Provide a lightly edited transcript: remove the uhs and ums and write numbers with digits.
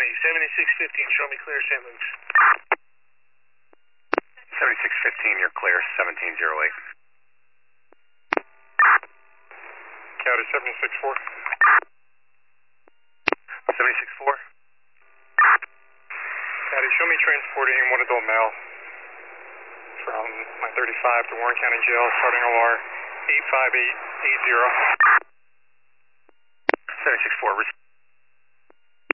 County, 7615, show me clear, St. Luke's. 7615, you're clear, 1708. County 764. 764. County, show me transporting one adult male from my 35 to Warren County Jail, starting OR 85880. 764,